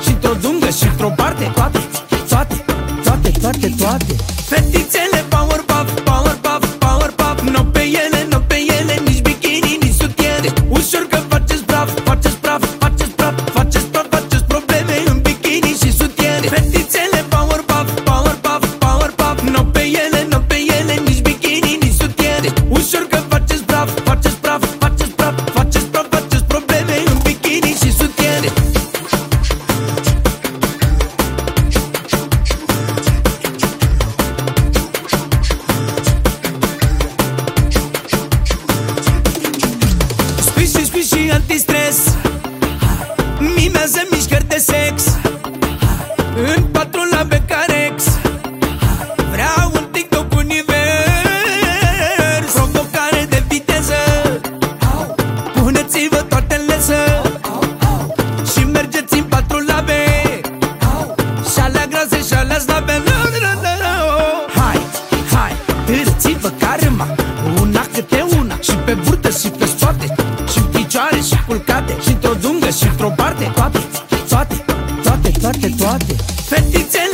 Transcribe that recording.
și într-o dungă și într-o parte. Toate, toate, toate, toate, toate. Fetițele power pop, power pop, power pop. Nu pe ele, nu pe ele, nici bikini, nici sutiene. Ușor că faceți praf, faceți praf, faceți praf, faceți praf, faceți probleme în bikini și sutiene. Fetițele power pop, power pop, power pop. Nu pe ele, nu pe ele, nici bikini, nici sutiene. Ușor că faceți praf, faceți praf, faceți praf, faceți praf, faceți probleme în bikini și sutiene. Și antistres, mimează mișcări de sex în patrula Becarex. Vreau un TikTok univers, provocare de viteză. Puneți-vă toate în lesă și mergeți în patrula B. Și-alea grase, și-alea slabe. Hai, hai, târțiți-vă carema, una câte una, și pe burtă și pe spate, și în picioare și culcate, și într-o dungă și într-o parte. Toate, toate, toate, toate, toate. Fetițele